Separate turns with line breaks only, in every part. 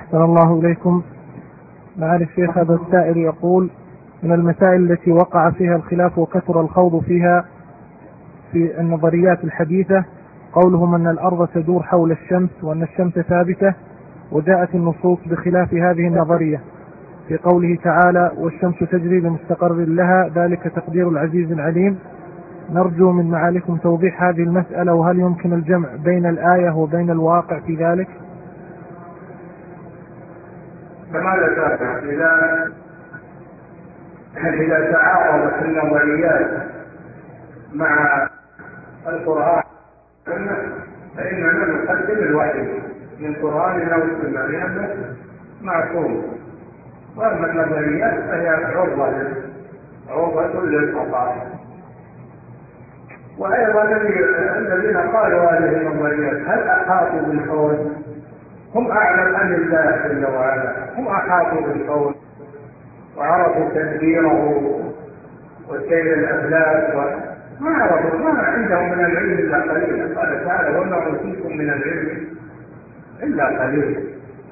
أحسن الله إليكم. معالي الشيخ، هذا السائل يقول: من المسائل التي وقع فيها الخلاف وكثر الخوض فيها في النظريات الحديثة قولهم أن الأرض تدور حول الشمس وأن الشمس ثابتة، وجاءت النصوص بخلاف هذه النظرية في قوله تعالى: والشمس تجري لمستقر لها ذلك تقدير العزيز العليم. نرجو من معاليكم توضيح هذه المسألة، وهل يمكن الجمع بين الآية وبين الواقع في ذلك؟
كما ذكرنا، إذا تعارضت النظريات مع القرآن فإننا نقدم الوحي من قرآن أو سنة لأنه معصوم، وأما النظريات فهي عرضة للخطأ. وأيضا الذين قالوا هذه النظريات هل أحاطوا بالكون؟ هم أعلم أم الله جل وعلا؟ هم أحاطوا بالكون وعرفوا تدبيره وسير الأفلاك، ما عرفوا، ما عندهم من العلم إلا قليل. قال تعالى: وما أوتيتم من العلم إلا قليل.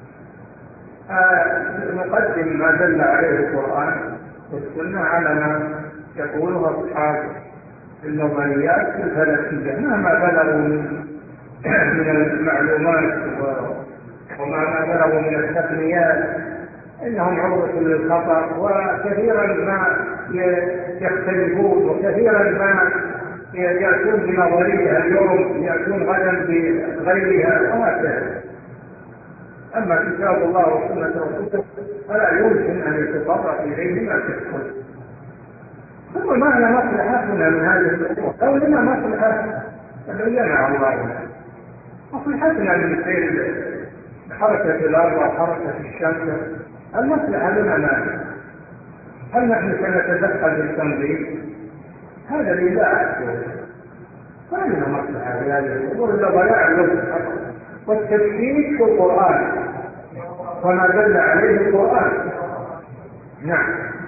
نقدم ما دل عليه القرآن والسنة على ما يقوله أصحاب النظريات الفلكية مهما بلغوا من المعلومات وما بلغوا من التقنيات، إنهم عرضة للخطأ، وكثيرا ما يختلفون، وكثيرا ما يأتون بنظرية اليوم يأتون غدا بغيرها وهكذا. أما كتاب الله وسنة رسوله فلا يمكن أن يتطرق إليه ما تدخل. ثم معنى مصلحتنا من هذه الأمور، لو لنا مصلحة تبينها الله. مصلحتنا من سير حركة الأرض وحركة الشمس، المصلحة لنا ماذا؟ هل نحن سنتدخل بالتنظيم؟ هذا الإباحة، ما لنا مصلحة في هذه الأمور إلا ضياع الوقت والتفكيك في القرآن وما دل عليه القرآن. نعم.